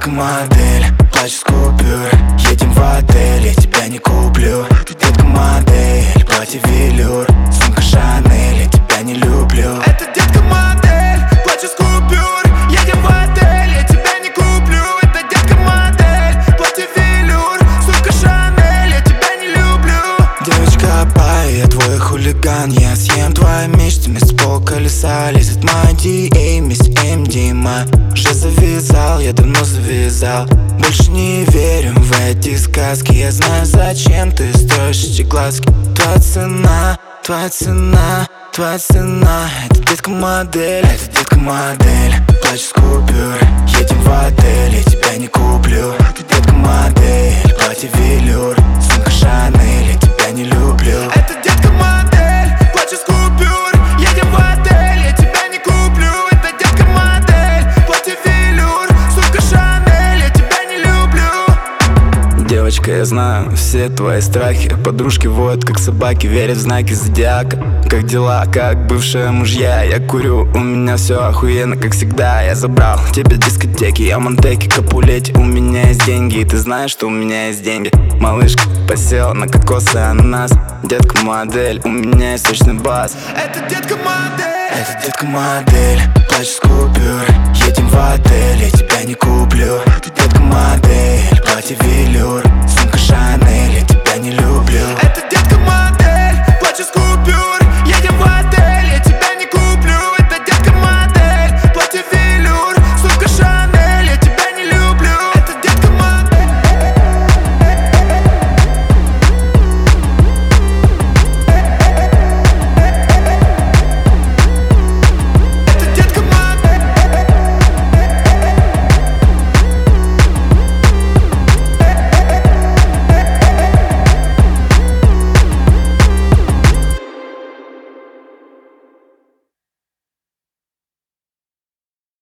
модель, плачь с купюр. Едем в отель, я тебя не куплю. Ты детка модель, платье велюр, сумка Шанель, я тебя не люблю. Это детка модель, плачь с купюр. Едем в отель, я тебя не куплю. Это детка модель, платье велюр, сумка Шанель, я тебя не люблю. Девочка пай, я твой хулиган. Я съем твои мечты, вместо полколеса. Лезет моя DA, вместе MD, моя уже завязал, я давно завязал. Больше не верю в эти сказки. Я знаю, зачем ты строишь эти глазки. Твоя цена, твоя цена, твоя цена. Это детка модель, это детка модель, плачь с купюр. Едем в отель, я тебя не куплю. Ты детка модель, платье велюр, сумка Шанель, я тебя не люблю. Это детка модель, плачь с купюр. Едем в отель, я тебя не куплю. Это детка модель, платье велюр, сумка Шанель, я тебя не люблю. Девочка, я знаю все твои страхи. Подружки воют, как собаки, верят в знаки зодиака. Как дела, как бывшие мужья? Я курю, у меня все охуенно, как всегда. Я забрал тебе дискотеки, я Монтеки, Капулети. У меня есть деньги, и ты знаешь, что у меня есть деньги. Малышка посел на кокосы, ананас. Детка модель, у меня есть сочный бас. Это детка модель, это детка модель, плачь с купюр. Едем в отель, я тебя не куплю. Ты детка модель, платье велюр,